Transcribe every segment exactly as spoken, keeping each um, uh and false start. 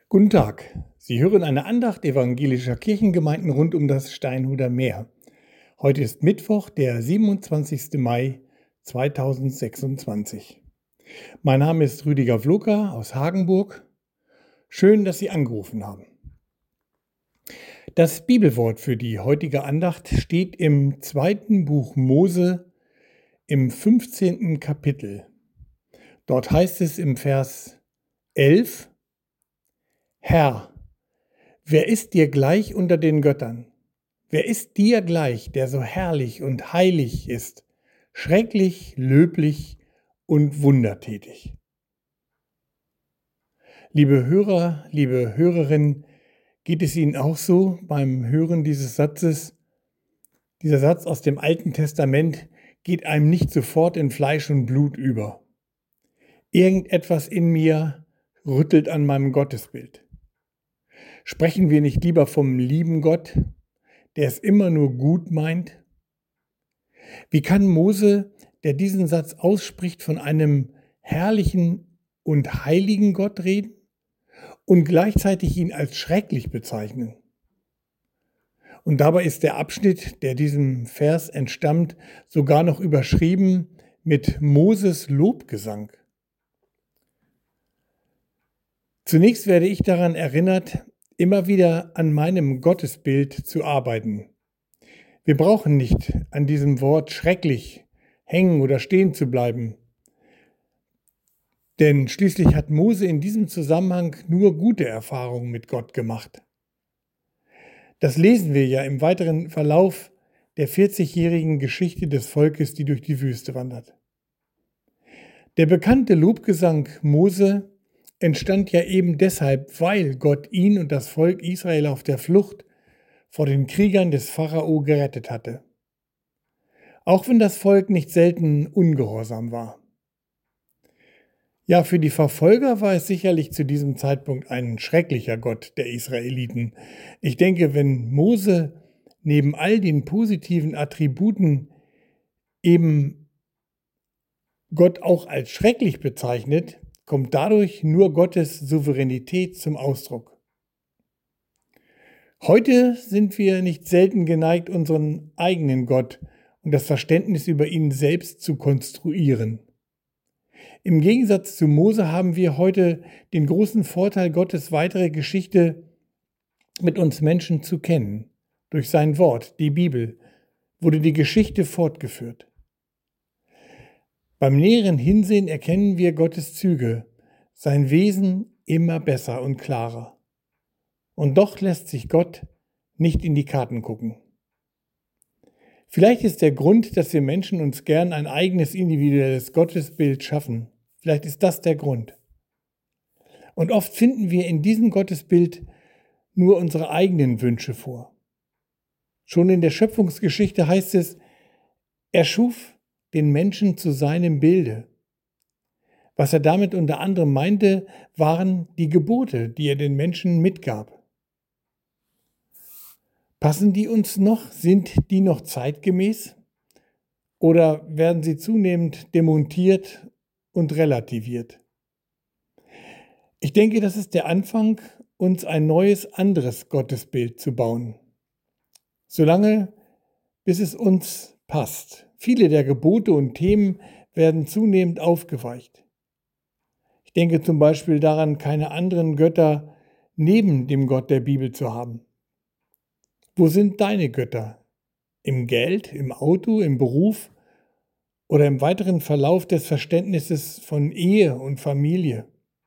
Guten Tag. Sie hören eine Andacht evangelischer Kirchengemeinden rund um das Steinhuder Meer. Heute ist Mittwoch, der siebenundzwanzigste Mai zweitausendsechsundzwanzig. Mein Name ist Rüdiger Vloker aus Hagenburg. Schön, dass Sie angerufen haben. Das Bibelwort für die heutige Andacht steht im zweiten Buch Mose im fünfzehnten Kapitel. Dort heißt es im Vers elf: Herr, wer ist dir gleich unter den Göttern? Wer ist dir gleich, der so herrlich und heilig ist, schrecklich, löblich und wundertätig? Liebe Hörer, liebe Hörerinnen, geht es Ihnen auch so beim Hören dieses Satzes? Dieser Satz aus dem Alten Testament geht einem nicht sofort in Fleisch und Blut über. Irgendetwas in mir rüttelt an meinem Gottesbild. Sprechen wir nicht lieber vom lieben Gott, der es immer nur gut meint? Wie kann Mose, der diesen Satz ausspricht, von einem herrlichen und heiligen Gott reden und gleichzeitig ihn als schrecklich bezeichnen? Und dabei ist der Abschnitt, der diesem Vers entstammt, sogar noch überschrieben mit Moses Lobgesang. Zunächst werde ich daran erinnert, immer wieder an meinem Gottesbild zu arbeiten. Wir brauchen nicht an diesem Wort schrecklich hängen oder stehen zu bleiben. Denn schließlich hat Mose in diesem Zusammenhang nur gute Erfahrungen mit Gott gemacht. Das lesen wir ja im weiteren Verlauf der vierzigjährigen Geschichte des Volkes, die durch die Wüste wandert. Der bekannte Lobgesang Mose entstand ja eben deshalb, weil Gott ihn und das Volk Israel auf der Flucht vor den Kriegern des Pharao gerettet hatte. Auch wenn das Volk nicht selten ungehorsam war. Ja, für die Verfolger war es sicherlich zu diesem Zeitpunkt ein schrecklicher Gott der Israeliten. Ich denke, wenn Mose neben all den positiven Attributen eben Gott auch als schrecklich bezeichnet, kommt dadurch nur Gottes Souveränität zum Ausdruck. Heute sind wir nicht selten geneigt, unseren eigenen Gott und das Verständnis über ihn selbst zu konstruieren. Im Gegensatz zu Mose haben wir heute den großen Vorteil, Gottes weitere Geschichte mit uns Menschen zu kennen. Durch sein Wort, die Bibel, wurde die Geschichte fortgeführt. Beim näheren Hinsehen erkennen wir Gottes Züge, sein Wesen immer besser und klarer. Und doch lässt sich Gott nicht in die Karten gucken. Vielleicht ist der Grund, dass wir Menschen uns gern ein eigenes individuelles Gottesbild schaffen. Vielleicht ist das der Grund. Und oft finden wir in diesem Gottesbild nur unsere eigenen Wünsche vor. Schon in der Schöpfungsgeschichte heißt es, er schuf den Menschen zu seinem Bilde. Was er damit unter anderem meinte, waren die Gebote, die er den Menschen mitgab. Passen die uns noch? Sind die noch zeitgemäß? Oder werden sie zunehmend demontiert und relativiert? Ich denke, das ist der Anfang, uns ein neues, anderes Gottesbild zu bauen. Solange, bis es uns passt. Viele der Gebote und Themen werden zunehmend aufgeweicht. Ich denke zum Beispiel daran, keine anderen Götter neben dem Gott der Bibel zu haben. Wo sind deine Götter? Im Geld, im Auto, im Beruf oder im weiteren Verlauf des Verständnisses von Ehe und Familie?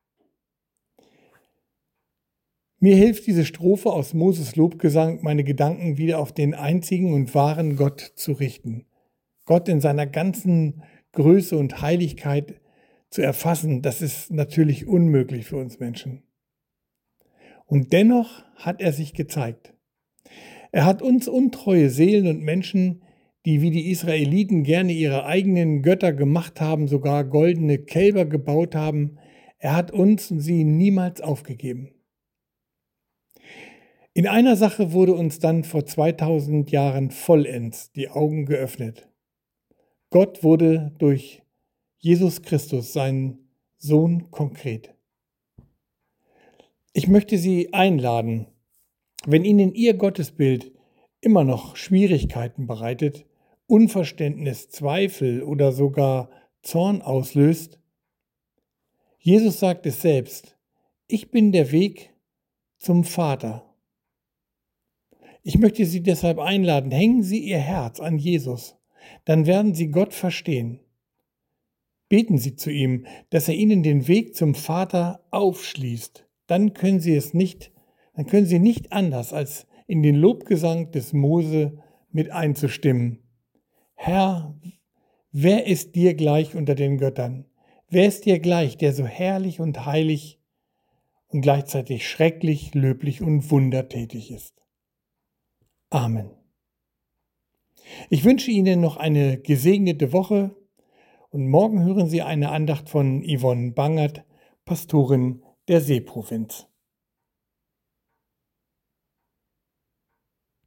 Mir hilft diese Strophe aus Moses Lobgesang, meine Gedanken wieder auf den einzigen und wahren Gott zu richten. Gott in seiner ganzen Größe und Heiligkeit zu erfassen, das ist natürlich unmöglich für uns Menschen. Und dennoch hat er sich gezeigt. Er hat uns untreue Seelen und Menschen, die wie die Israeliten gerne ihre eigenen Götter gemacht haben, sogar goldene Kälber gebaut haben, er hat uns und sie niemals aufgegeben. In einer Sache wurde uns dann vor zweitausend Jahren vollends die Augen geöffnet. Gott wurde durch Jesus Christus, seinen Sohn, konkret. Ich möchte Sie einladen, wenn Ihnen Ihr Gottesbild immer noch Schwierigkeiten bereitet, Unverständnis, Zweifel oder sogar Zorn auslöst. Jesus sagt es selbst: Ich bin der Weg zum Vater. Ich möchte Sie deshalb einladen, hängen Sie Ihr Herz an Jesus, dann werden Sie Gott verstehen. Beten Sie zu ihm, dass er Ihnen den Weg zum Vater aufschließt. Dann können Sie es nicht, dann können Sie nicht anders, als in den Lobgesang des Mose mit einzustimmen. Herr, wer ist dir gleich unter den Göttern? Wer ist dir gleich, der so herrlich und heilig und gleichzeitig schrecklich, löblich und wundertätig ist? Amen. Ich wünsche Ihnen noch eine gesegnete Woche und morgen hören Sie eine Andacht von Yvonne Bangert, Pastorin der Seeprovinz.